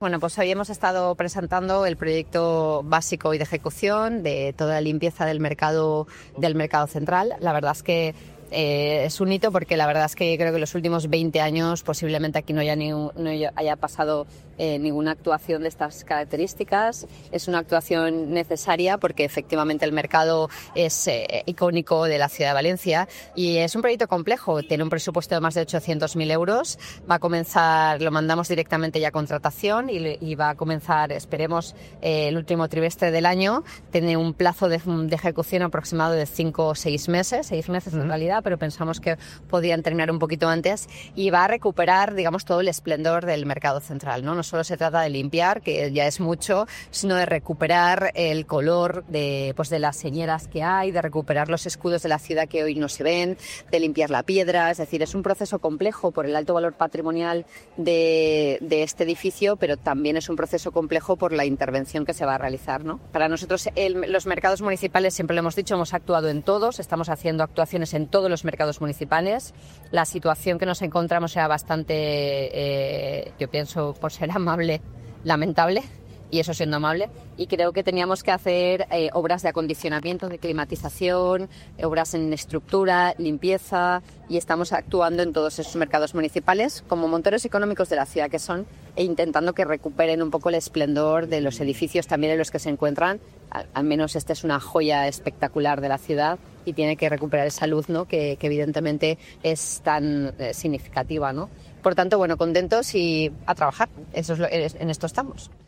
Bueno, pues hoy hemos estado presentando el proyecto básico y de ejecución de toda la limpieza del mercado central. La verdad es que es un hito porque la verdad es que creo que en los últimos 20 años posiblemente aquí no haya pasado ninguna actuación de estas características. Es una actuación necesaria porque efectivamente el mercado es icónico de la ciudad de Valencia y es un proyecto complejo. Tiene un presupuesto de más de 800.000 euros. Va a comenzar, lo mandamos directamente ya a contratación y va a comenzar, esperemos, el último trimestre del año. Tiene un plazo de ejecución aproximado de 5 o 6 meses, 6 meses en realidad, pero pensamos que podrían terminar un poquito antes y va a recuperar, digamos, todo el esplendor del mercado central, ¿no? No solo se trata de limpiar, que ya es mucho, sino de recuperar el color de las señeras que hay, de recuperar los escudos de la ciudad que hoy no se ven, de limpiar la piedra. Es decir, es un proceso complejo por el alto valor patrimonial de este edificio, pero también es un proceso complejo por la intervención que se va a realizar, ¿no? Para nosotros, los mercados municipales, siempre lo hemos dicho, hemos actuado en todos, estamos haciendo actuaciones en todos los mercados municipales. La situación que nos encontramos era bastante, yo pienso, por ser amable, lamentable, y eso siendo amable, y creo que teníamos que hacer obras de acondicionamiento, de climatización, obras en estructura, limpieza, y estamos actuando en todos esos mercados municipales como motores económicos de la ciudad que son, e intentando que recuperen un poco el esplendor de los edificios también en los que se encuentran. Al menos esta es una joya espectacular de la ciudad y tiene que recuperar esa luz, ¿no? que evidentemente es tan significativa, ¿no? Por tanto, bueno, contentos y a trabajar. En esto estamos.